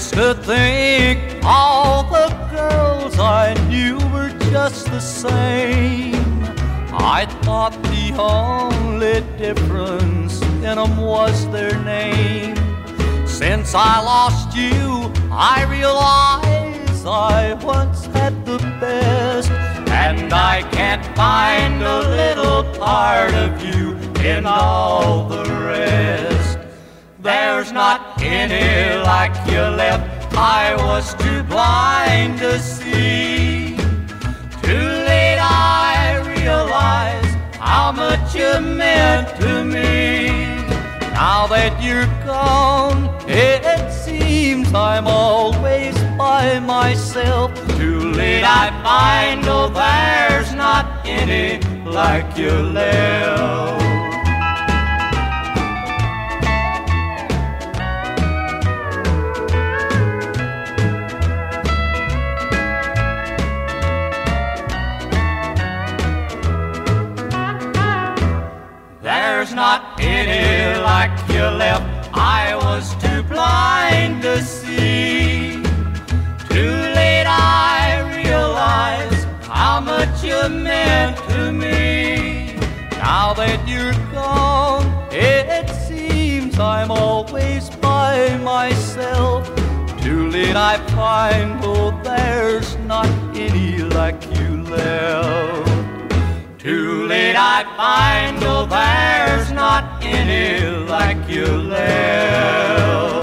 used to think all the girls I knew were just the same. I thought the only difference in them was their name. Since I lost you, I realize I once had the best, and I can't find a little part of you in all the rest. There's not any like you left, I was too blind to see. Too late I realized how much you meant to me. Now that you're gone, it seems I'm always by myself. Too late I find, oh, there's not any like you left. There's not any like you left, I was too blind to see. Too late I realized how much you meant to me. Now that you're gone, it seems I'm always by myself. Too late I find, oh, there's not any like you left. Too late I find, oh, there's not any like you left.